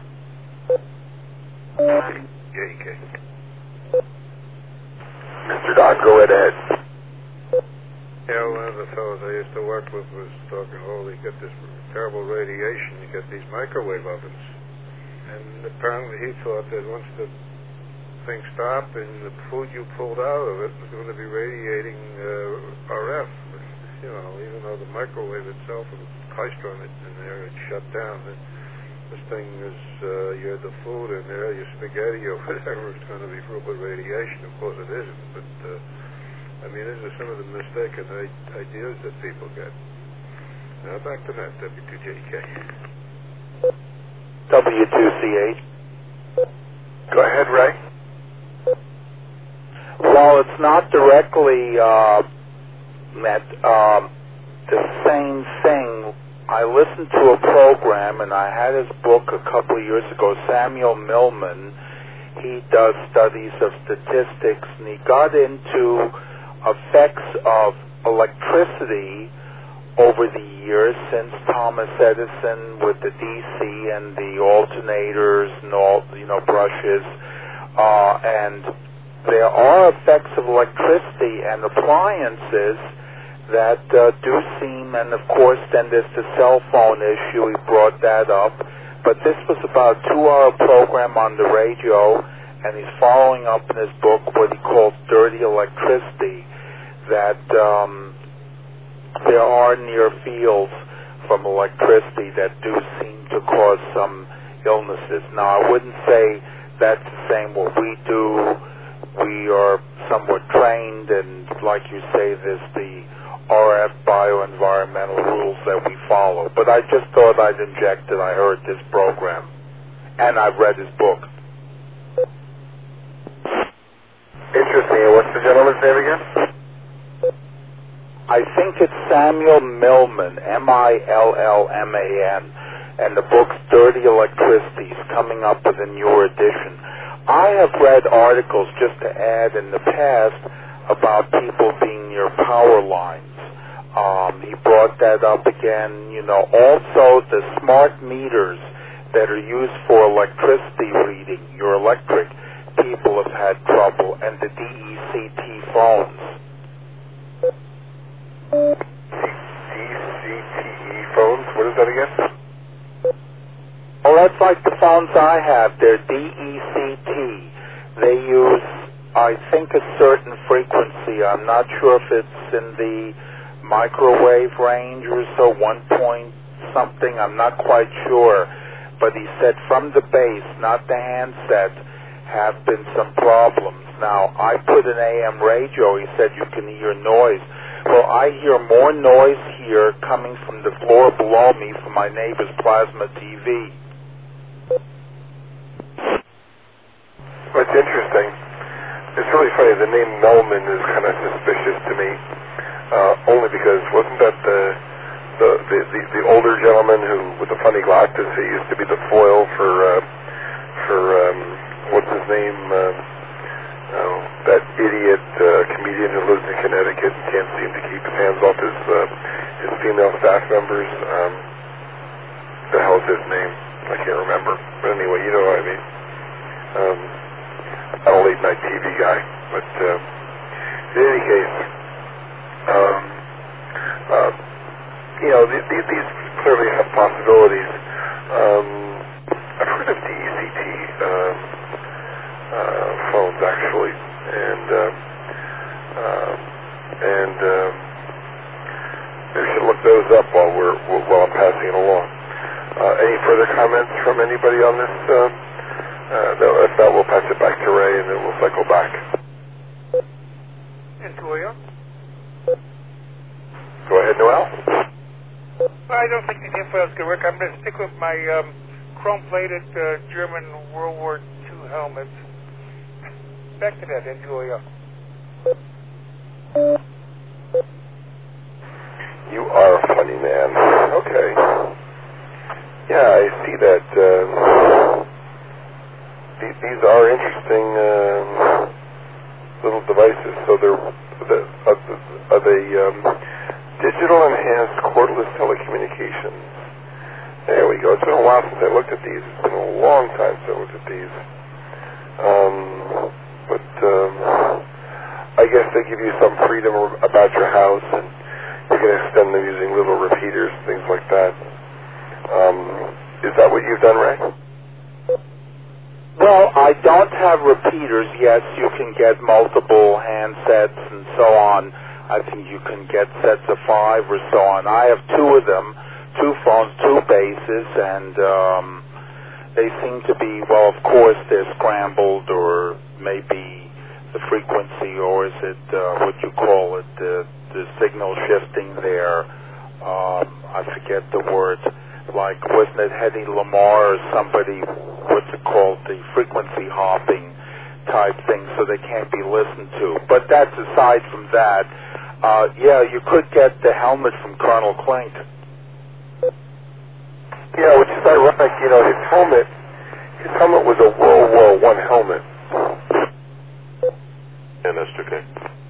Mr. Don, go right ahead. Yeah, one of the fellows I used to work with was talking, you get this terrible radiation, you get these microwave ovens. And apparently he thought that once the thing stopped and the food you pulled out of it was going to be radiating RF. Even though the microwave itself was Kystron in there, it shut down. This thing is, you had the food in there, your spaghetti or whatever, it's going to be filled with radiation. Of course it isn't, but these are some of the mistaken ideas that people get. Now back to that, W2JK. W2CH. Go ahead, Ray. Well, it's not directly the same thing. I listened to a program, and I had his book a couple of years ago, Samuel Millman. He does studies of statistics, and he got into effects of electricity over the years since Thomas Edison with the DC and the alternators and all, brushes, and there are effects of electricity and appliances that do seem, and of course then there's the cell phone issue, he brought that up, but this was about a 2-hour program on the radio, and he's following up in his book what he calls dirty electricity, that there are near fields from electricity that do seem to cause some illnesses. Now, I wouldn't say that's the same what we do. We are somewhat trained, and like you say, there's the RF bioenvironmental rules that we follow. But I just thought I'd inject it. I heard this program, and I've read his book. Interesting. And what's the gentleman's name again? I think it's Samuel Millman, Millman, and the book's Dirty Electricity. He's coming up with a newer edition. I have read articles, just to add, in the past about people being near power lines. He brought that up again. Also the smart meters that are used for electricity reading, your electric, people have had trouble, and the DECT phones. DCTE phones? What is that again? Oh, that's like the phones I have. They're DECT. They use, I think, a certain frequency. I'm not sure if it's in the microwave range or so, 1 point something. I'm not quite sure. But he said from the base, not the handset, have been some problems. Now, I put an AM radio. He said you can hear noise. Well, I hear more noise here coming from the floor below me from my neighbor's plasma TV. Well, it's interesting. It's really funny. The name Millman is kind of suspicious to me, only because wasn't that the older gentleman who with the funny glasses? He used to be the foil for what's his name? That idiot comedian who lives in Connecticut and can't seem to keep his hands off his female staff members. the hell's his name? I can't remember. But anyway, you know what I mean. I'm a late night TV guy, but in any case, these clearly have possibilities. I've heard of DECT phones actually, and we should look those up while I'm passing it along. Any further comments from anybody on this? If not, we'll pass it back to Ray, and then we'll cycle back. And Toya? Go ahead, Noel. Well, I don't think the tinfoil is going to work. I'm going to stick with my chrome-plated German World War II helmets. Back to that, Toya. You are a funny man. Okay. Yeah, I see that. These are interesting little devices. So are they digital enhanced cordless telecommunications? There we go. It's been a while since I looked at these. It's been a long time since I looked at these. But I guess they give you some freedom about your house, and you can extend them using little repeaters, things like that. Is that what you've done, Ray? Well, I don't have repeaters. Yes, you can get multiple handsets and so on. I think you can get sets of 5 or so on. I have 2 of them, 2 phones, 2 bases, and they seem to be, well, of course, they're scrambled, or maybe the frequency, or is it, what you call it, the signal shifting there. I forget the word. Like, wasn't it Hedy Lamarr or somebody, what's it called, the frequency hopping type thing, so they can't be listened to. But that's aside from that. Yeah, you could get the helmet from Colonel Klink. Yeah, which is ironic. You know, his helmet was a World War I helmet. And that's okay.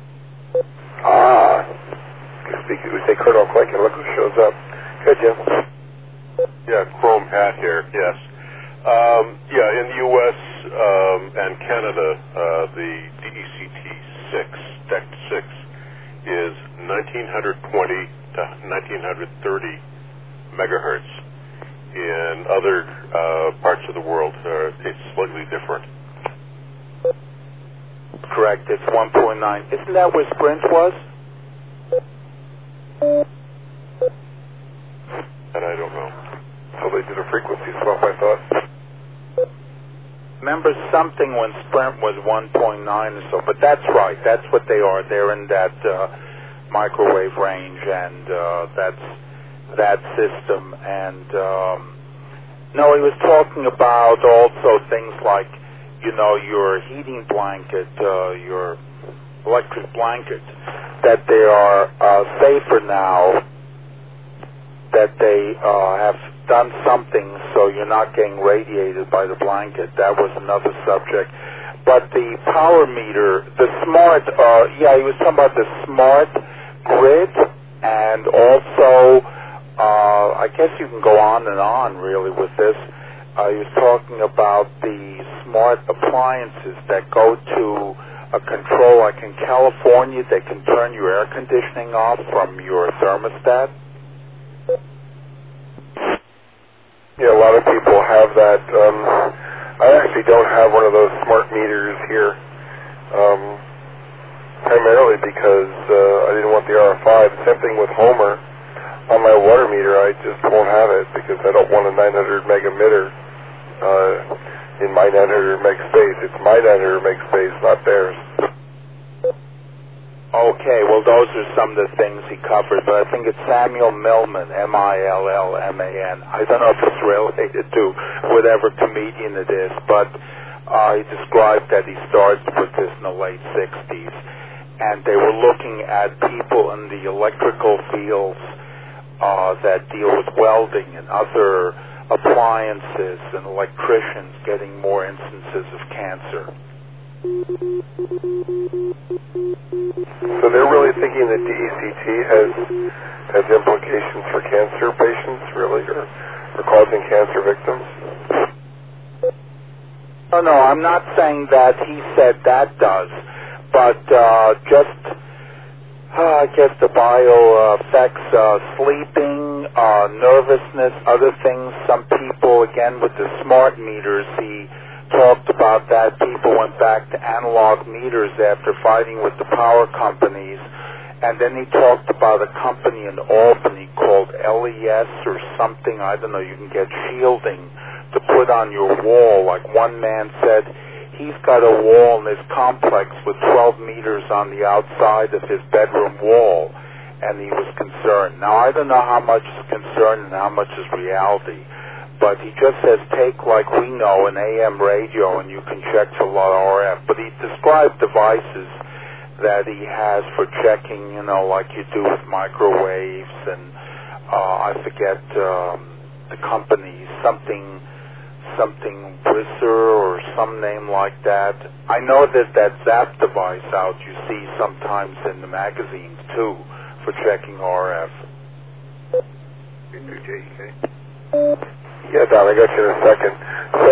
We say Colonel Klink, and look who shows up. Good, Jim. Yeah, chrome hat here, yes. In the U.S. And Canada, the DECT-6, DECT-6, is 1920 to 1930 megahertz. In other parts of the world, it's slightly different. Correct, it's 1.9. Isn't that where Sprint was? And I don't know. So they did a frequency swap, I thought. Remember something when Sprint was 1.9 or so, but that's right. That's what they are. They're in that microwave range, and that's that system. And no, he was talking about also things like, you know, your heating blanket, your electric blanket, that they are safer now, that they have done something so you're not getting radiated by the blanket. That was another subject. But the power meter, the smart, he was talking about the smart grid, and also, I guess you can go on and on really with this. He was talking about the smart appliances that go to a control, like in California, they can turn your air conditioning off from your thermostat. Yeah, a lot of people have that. I actually don't have one of those smart meters here, primarily because I didn't want the RF5. Same thing with Homer. On my water meter, I just won't have it because I don't want a 900 meg emitter in my 900 meg space. It's my 900 meg space, not theirs. Okay, well, those are some of the things he covered, but I think it's Samuel Millman, Millman. I don't know if it's related to whatever comedian it is, but he described that he started with this in the late 60s, and they were looking at people in the electrical fields that deal with welding and other appliances and electricians getting more instances of cancer. So they're really thinking that DECT has implications for cancer patients, really? Or or causing cancer victims? No, I'm not saying that he said that does, but I guess the bio affects sleeping, nervousness, other things. Some people, again, with the smart meters, he talked about that. People went back to analog meters after fighting with the power companies. And then he talked about a company in Albany called LES or something. I don't know. You can get shielding to put on your wall. Like one man said, he's got a wall in his complex with 12 meters on the outside of his bedroom wall, and he was concerned. Now, I don't know how much is concern and how much is reality, but he just says take, like we know, an AM radio, and you can check for a lot of RF. But he described devices that he has for checking, like you do with microwaves, and I forget the company, something Brisser or some name like that. I know that Zap device out you see sometimes in the magazines too for checking RF. K2JEK. Yeah, Don, I got you in a second. So